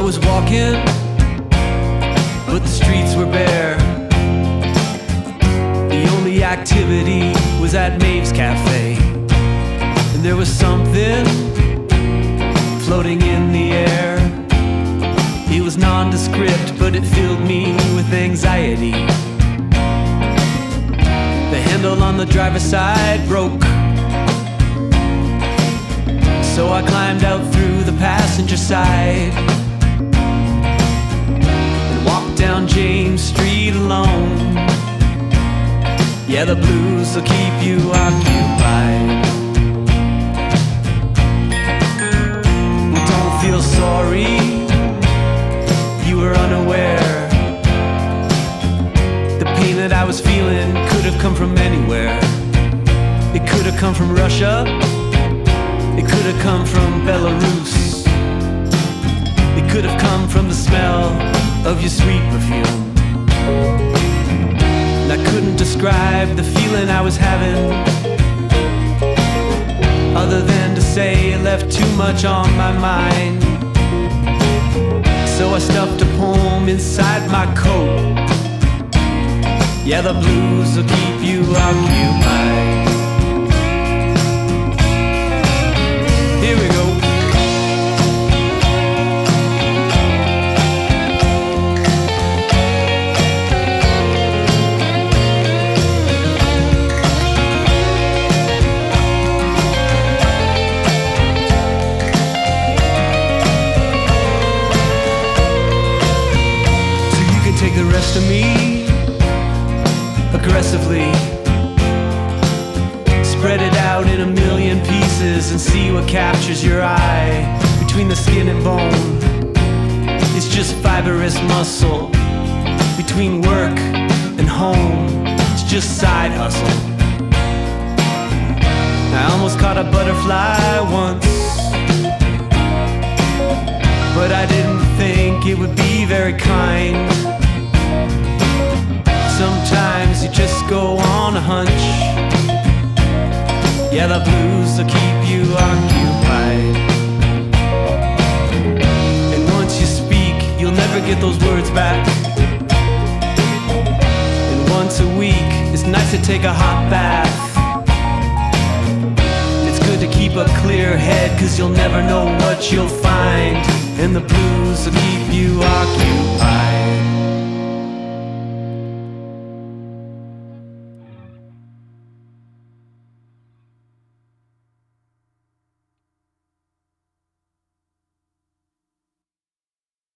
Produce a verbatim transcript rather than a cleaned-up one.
was walking, but the streets were bare. The only activity was at Maeve's Cafe, and there was something floating in the air. It was nondescript, but it filled me with anxiety. The handle on the driver's side broke, so I climbed out through the passenger side and walked down James Street alone. Yeah, the blues will keep you occupied. Don't feel sorry, you were unaware. The pain that I was feeling could have come from anywhere. It could have come from Russia, it could have come from Belarus, it could have come from the smell of your sweet perfume. And I couldn't describe the feeling I was having, other than to say it left too much on my mind. So I stuffed a poem inside my coat. Yeah, the blues will keep you occupied. Here we go. So you can take the rest of me aggressively, spread it out in a million pieces and see what captures your eye. Between the skin and bone, it's just fibrous muscle. Between work and home, it's just side hustle. I almost caught a butterfly once, but I didn't think it would be very kind. Sometimes you just go on a hunch. Yeah, the blues will keep you occupied. And once you speak, you'll never get those words back. And once a week, it's nice to take a hot bath. It's good to keep a clear head, 'cause you'll never know what you'll find. And the blues will keep you occupied.